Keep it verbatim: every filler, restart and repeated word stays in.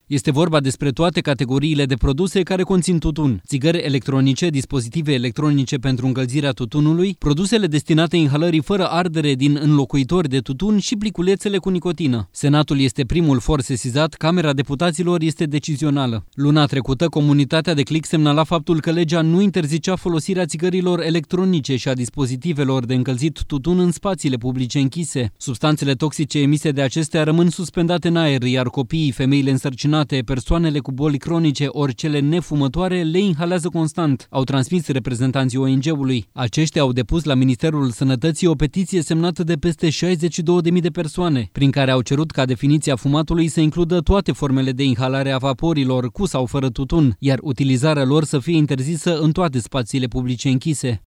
Este vorba despre toate categoriile de produse care conțin tutun: țigări electronice, dispozitive electronice pentru încălzirea tutunului, produsele destinate inhalării fără ardere din înlocuitori de tutun și pliculețele cu nicotină. Senatul este primul for sesizat, Camera Deputaților este decizională. Luna trecută, comunitatea de click semnala faptul că legea nu interzicea folosirea țigărilor electronice și a dispozitivelor de încălzit tutun în spațiile publice închise. Substanțele toxice emise de acestea rămân suspendate în aer, iar copiii, femeile însărcinate, persoanele cu boli cronice ori cele nefumătoare le inhalează constant, au transmis reprezentanții O N G-ului. Aceștia au depus la Ministerul Sănătății o petiție semnată de peste șaizeci și două de mii de persoane, prin care au cerut ca definiția fumatului să includă toate formele de inhalare a vaporilor, cu sau fără tutun, iar utilizarea lor să fie interzisă în toate spațiile publice închise.